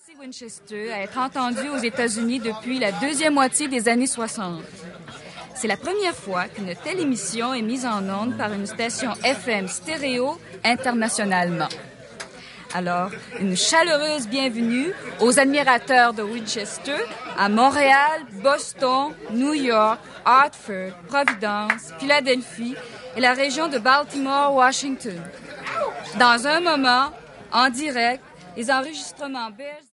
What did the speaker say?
Winchester à être entendue aux États-Unis depuis la deuxième moitié des années 60. C'est la première fois qu'une telle émission est mise en onde par une station FM stéréo internationalement. Alors, une chaleureuse bienvenue aux admirateurs de Winchester à Montréal, Boston, New York, Hartford, Providence, Philadelphie et la région de Baltimore-Washington. Dans un moment, en direct, les enregistrements belges